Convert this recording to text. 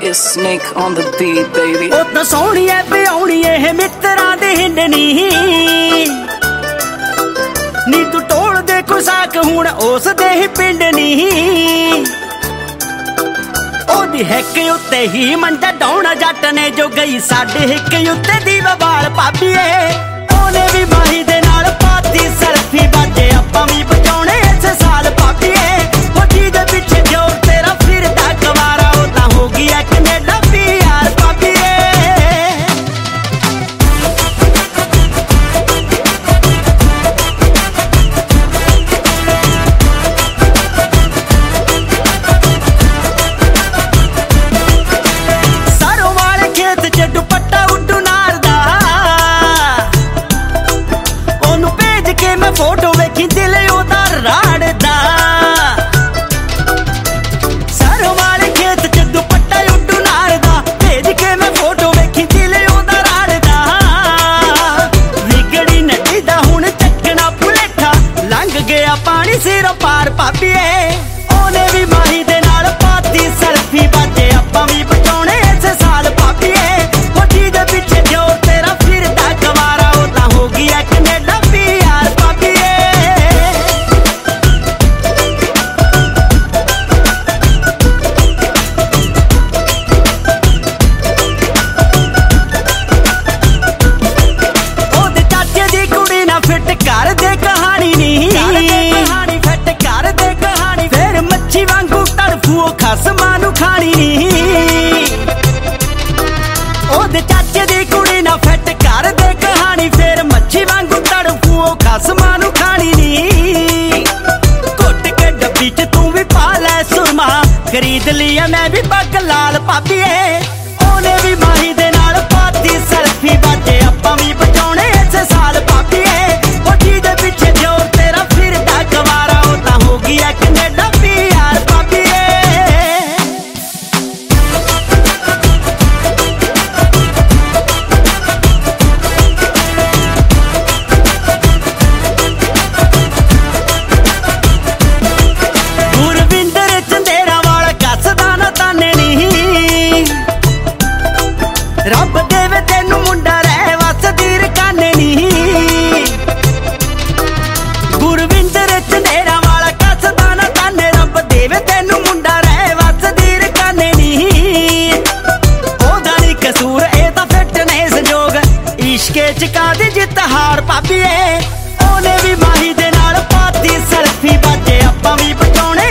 is Snake on the beat, baby. ਉਹ ਤਾਂ ਸੋਹਣੀ ਐ ਪਿਆਉਣੀ ਇਹ ਮਿੱਤਰਾਂ ਦੇ ਹਿੰਡ ਨੀ ਤੂੰ ਟੋਲ ਦੇ ਕੁਸਾਕ ਹੁਣ ਉਸ ਦੇ ਹੀ ਪਿੰਡ ਨੀ ਉਹਦੀ ਹਿੱਕ ਉੱਤੇ ਹੀ ਮੰਡਾ ਡਾਉਣਾ ਜੱਟ ਨੇ ਜੋ ਗਈ ਸਾਡੇ ਹਿੱਕ ਉੱਤੇ ਦੀਵਾ ਬਾਲ ਭਾਬੀਏ ਉਹਨੇ ਵੀ ਮਾਹੀ ਦੇ ਨਾਲ ਪਾਤੀ ਸੈਲਫੀ ਬਾਜੇ ਆਪਾਂ ਵੀ ਬਚਾਉਣੇ ਇਸ ਸਾਲ ਭਾਬੀਏ ਉਹ ਜੀ ਦੇ ਪਿੱਛੇ ਜੋ ਤੇਰਾ ਫਿਰਦਾ ਕਵਾਰਾ ਉਹ ਤਾਂ ਹੋ ਗਈ ਐ ਕੈਨੇਡਾ ਪਿਆਰ ਭਾਬੀਏ ਦੁਪੱਟਾ ਉੱਡੂ ਨਾਰ ਦਾ ਉਹਨੂੰ ਭੇਜ ਕੇ ਮੈਂ ਫੋਟੋ ਵੇਖੀ ਦਿਲ ਉਹਦਾ ਰਾੜਦਾ ਸਰੋਂ ਵਾਲੇ ਖੇਤ ਚ ਦੁਪੱਟਾ ਉੱਡੂ ਨਾਰ ਦਾ ਭੇਜ ਕੇ ਮੈਂ ਫੋਟੋ ਵੇਖੀ ਦਿਲ ਉਹਦਾ ਰਾੜਦਾ ਵਿਗੜੀ ਨਦੀ ਦਾ ਹੁਣ ਚੱਕਣਾ ਭੁਲੇਖਾ ਲੰਘ ਗਿਆ ਪਾਣੀ ਸਿਰੋਂ ਪਾਰ ਭਾਬੀਏ ਉਹਨੇ ਵੀ ਮਾਹੀ ਦੇ ਨਾਲ ਪਾਤੀ ਸੈਲਫੀ ਬਾਜੇ ਆਪਾਂ ਵੀ ਬਚਾਉਣੇ ਇਸ ਸਾਲ ਭਾਬੀਏ ਪਿੱਛੇ ਜੋ ਤੇਰਾ ਫਿਰਦਾ ਕਵਾਰਾ ਉਹ ਤਾਂ ਹੋ ਗਈ ਐ ਕੈਨੇਡਾ ਪਿਆਰ ਭਾਬੀਏ ਉਹਦੇ ਚਾਚੇ ਦੀ ਕੁੜੀ ਨਾ ਫਿੱਟ ਕਰਦੇ ਕਹਾਣੀ ਨੀ ਫਿੱਟ ਕਰਦੇ ਕਹਾਣੀ ਫੇਰ ਮੱਛੀ ਵਾਂਗੂ ਤੜਫੂ ਉਹ ਖਸਮਾਂ ਨੂੰ ਖਾਣੀ ਨੀ ਉਹਦੇ ਚਾਚੇ ਦੀ ਕੁੜੀ ਨਾ ਫਿੱਟ ਕਰਦੇ ਕਹਾਣੀ ਫੇਰ ਮੱਛੀ ਵਾਂਗੂ ਤੜਫੂ ਉਹ ਖਸਮਾਂ ਨੂੰ ਖਾਣੀ ਨੀ ਘੁੱਟ ਕੇ ਡੱਬੀ ਚ ਤੂੰ ਵੀ ਪਾ ਲੈ ਸੁਰਮਾ ਖਰੀਦ ਲਿਆ ਮੈਂ ਵੀ ਪੱਗ ਲਾਲ ਭਾਬੀਏ ਉਹਨੇ ਵੀ ਮਾਹੀ ਦੇ ਨਾਲ ਪਾਤੀ ਸੈਲਫੀ ਬਾਜੇ ਆਪਾਂ ਵੀ ਬਚਾਉਣੇ ਇਸ ਸਾਲ ਭਾਬੀਏ ਉਹ ਜੀ ਦੇ ਪਿੱਛੇ ਜੋ ਤੇਰਾ ਫਿਰਦਾ ਕਵਾਰਾ ਉਹ ਤਾਂ ਹੋ ਗਈ ਐ ਕੈਨੇਡਾ ਪਿਆਰ ਭਾਬੀਏ ਰੱਬ ਦੇਵੇ ਤੈਨੂੰ ਮੁੰਡਾ ਰਹਿ ਵਸਦੀ ਰਕਾਨੇ ਨੀ ਗੁਰਵਿੰਦਰ ਚੰਦੇਰਾ ਵਾਲਾ ਕੱਸਦਾ ਨਾ ਤਾਨੇ ਰੱਬ ਦੇਵੇ ਤੈਨੂੰ ਮੁੰਡਾ ਰਹਿ ਵਸਦੀ ਰਕਾਨੇ ਨੀ ਉਹਦਾ ਨੀ ਕਸੂਰ ਇਹ ਤਾਂ ਫਿੱਟਨੈਸ ਜੋਗ ਇਸ਼ਕੇ ਚ ਕਾਦੀ ਜਿੱਤ ਹਾਰ ਭਾਬੀਏ ਉਹਨੇ ਵੀ ਮਾਹੀ ਦੇ ਨਾਲ ਪਾਤੀ ਸੈਲਫੀ ਬਾਜੇ ਆਪਾਂ ਵੀ ਬਚਾਉਣੇ